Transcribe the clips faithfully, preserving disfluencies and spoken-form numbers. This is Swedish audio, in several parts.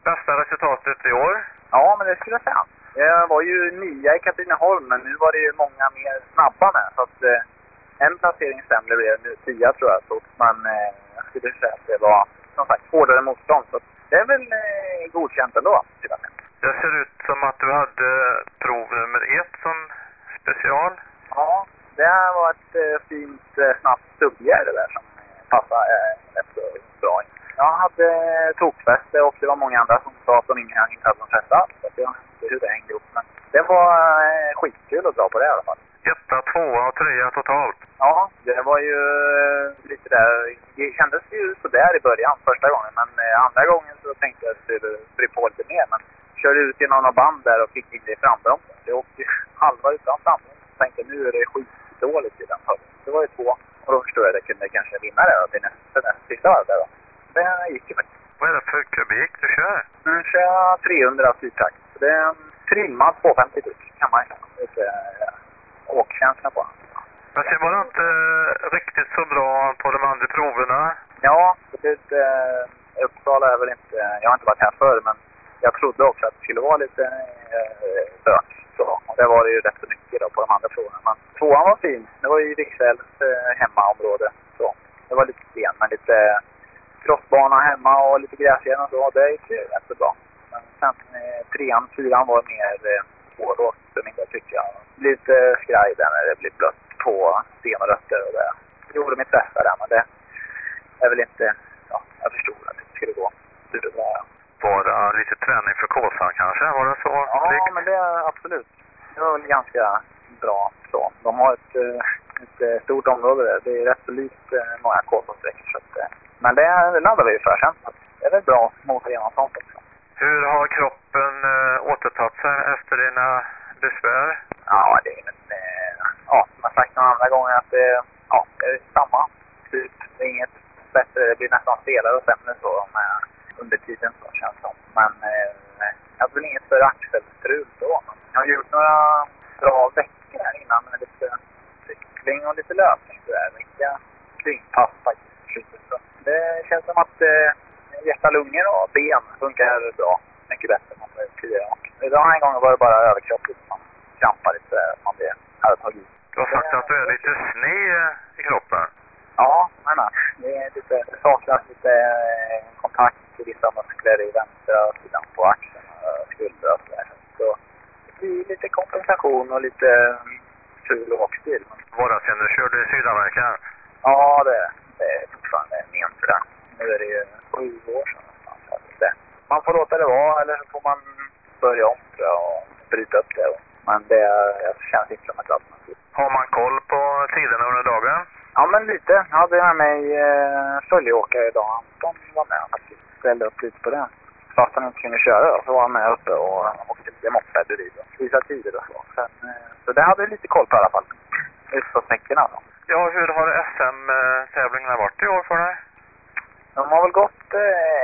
Bästa resultatet i år? Ja, men det skulle jag säga. Jag var ju nia i Katrineholm, men nu var det ju många mer snabba med. Så att eh, en placering sämre blev nu tia tror jag. Så, men eh, jag skulle säga att det var som sagt hårdare motstånd. Så det är väl eh, godkänt ändå. Det ser ut som att du hade prov nummer ett som special. Ja, det var ett eh, fint eh, snabbt stubbgärde där som eh, passade eh, rätt så bra in. Jag hade tokfäste och det var många andra som sa att de inte hade någon fäste alls. Så jag vet inte hur det hängde ihop, men det var eh, skitkul att dra på det i alla fall. Etta, tvåa och trea totalt. Ja, det var ju eh, lite där. Det kändes ju sådär i början första gången, men eh, andra gången så tänkte jag att det skulle bli på lite mer. Men körde ut genom några band där och fick in det i frambromsen. Det åkte halva utan frambromsen. Jag tänkte nu är det skitdåligt i den hörden. Det var ju två. Och då förstod jag att jag kunde kanske vinna det till nästa, nästa sista varv där då. Det gick ju faktiskt. Vad är det för kubik du kör? Nu kör jag trehundra fyrtakt. Det är en trimmad tvåhundrafemtio kubik kan man säga. Lite äh, åkkänsla på den. Men sen var det inte äh, riktigt så bra på de andra proverna. Ja, det är lite, äh, Uppsala är väl inte, jag har inte varit här förr, men jag trodde också att det skulle vara lite äh, bönt. Så, och det var det ju rätt så mycket då på de andra proverna. Men tvåan var fin. Det var ju Riksälvs äh, hemmaområde. Så, det var lite sten, men lite äh, crossbana hemma och lite gräsgen och så. Det gick ju rätt så bra. Men sen äh, trean, fyran var mer äh, svåråkt för min del tycker jag. Lite skraj där när det blev blött på sten och rötter och det. Jag gjorde mitt bästa där, men det är väl inte, ja, jag förstod att det skulle gå. Det var, var det lite träning för kåsan kanske? Var det så? Ja, likt? men det är absolut. Det var väl ganska bra så. De har ett, ett stort område där. Det är rätt så likt många kåsasträckor. Så att, men det laddar vi för sen. Det är väl bra mot igenom sånt också. Hur har kroppen äh, återtagit sig efter dina besvär? Ja, det är väl, äh, ja, som jag sagt några andra gånger att det, ja, det är samma typ. Det är inget bättre, det blir nästan stelare och sämre så med under tiden så känns det som. Men eh, jag har väl inget för axelstrul då. Jag har gjort några bra veckor här innan med lite cykling och lite löpning sådär. Vilka kringpass faktiskt. Så det känns som att eh, hjärta, lungor och ben funkar bra. Mycket bättre än man har gjort tidigare. Idag en gång var det bara överkroppet som krampade lite sådär. Man blev övertagit. Du har sagt att du är lite sned i kroppen. Ja, men det är lite, det saknas lite kontakt i vissa muskler i vänstra sidan på axeln och skuldra och sådär. Så det blir lite kompensation och lite ful åkstil. Var det sen du körde i Sydamerika? Ja, det, det är fortfarande men för det. Nu är det ju sju år sedan någonstans. Så det. Man får låta det vara eller så får man börja om tror jag, och bryta upp det. Men det jag känns inte som ett alternativ. Har man koll på tiderna under dagen? Ja, men lite. Jag hade med mig eh, följeåkare idag. Anton var med faktiskt. Ställde upp lite på det. Fast han inte kunde köra då, så var han med uppe och åkte lite moped bredvid och visade tider och så. Sen, eh, så det hade vi lite koll på i alla fall. Ut på sträckorna då. Ja, hur har S M-tävlingarna varit i år för dig? De har väl gått...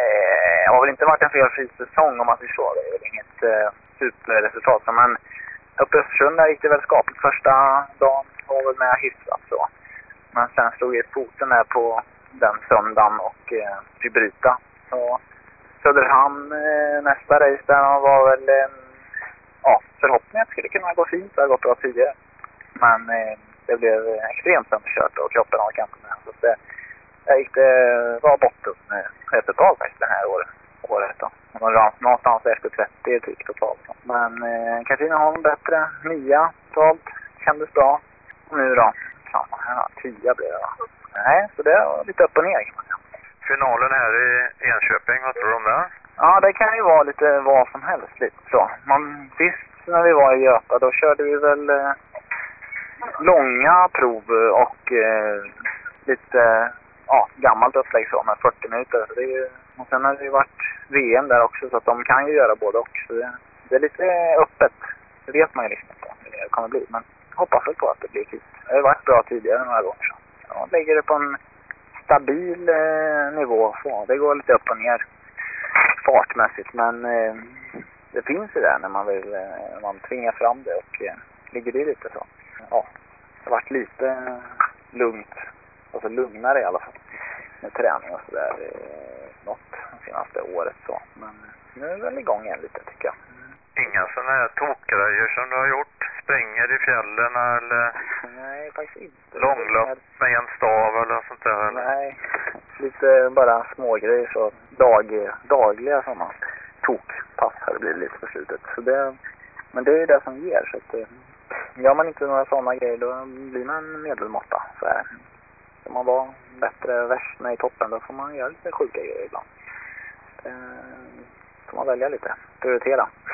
Eh, det har väl inte varit en felfri säsong om man säger så. Det är väl inget eh, superresultat. Men uppe i Östersund där gick det väl skapligt första dagen. Var väl med hyfsat så. Men sen stod jag i foten där på den söndagen och eh, fick bryta. Så Söderhamn eh, nästa race där var väl eh, ja, förhoppningen att det skulle kunna gå fint. Det har gått bra tidigare. Men eh, det blev extremt sönderkört och kroppen har kanske med. Så det, det gick det var botten eh, resultat faktiskt det här året. året då. Man var någonstans efter trettio typ totalt. Men eh, Katrineholm bättre. Nia totalt. Kändes bra. Och nu då. Samma här, tia blev det. Nej, så det var lite upp och ner kan man säga. Finalen här i Enköping, vad tror du om det? Ja, det kan ju vara lite vad som helst lite så. Man, sist när vi var i Göta, då körde vi väl eh, långa prov och eh, lite ja, gammalt upplägg så med fyrtio minuter. Så det är ju, och sen har det ju varit V M där också så att de kan ju göra både och. Så det, det är lite öppet. Det vet man ju liksom inte hur det kommer bli, men hoppas väl på att det blir kul. Det har varit bra tidigare några gånger. Ja, lägger det på en stabil eh, nivå. Så det går lite upp och ner fartmässigt. Men eh, det finns ju där när man vill eh, man tvingar fram det och eh, ligger det lite så. Ja, det har varit lite lugnt. Alltså lugnare i alla fall. Med träning och sådär. Eh, något senaste året så. Men nu är väl igång igen lite tycker jag. Inga sådana här tokgrejer som du har gjort? Springer i fjällen eller Nej, faktiskt inte. långlopp med en stav eller något sånt där? Eller? Nej, lite bara smågrejer så dag, dagliga sådana tokpass har det blivit lite på slutet. Så det, men det är ju det som ger så att gör man inte några sådana grejer då blir man medelmåtta. Så här. Ska man vara bättre värsta i toppen då får man göra lite sjuka grejer ibland. Det får man välja lite, prioritera.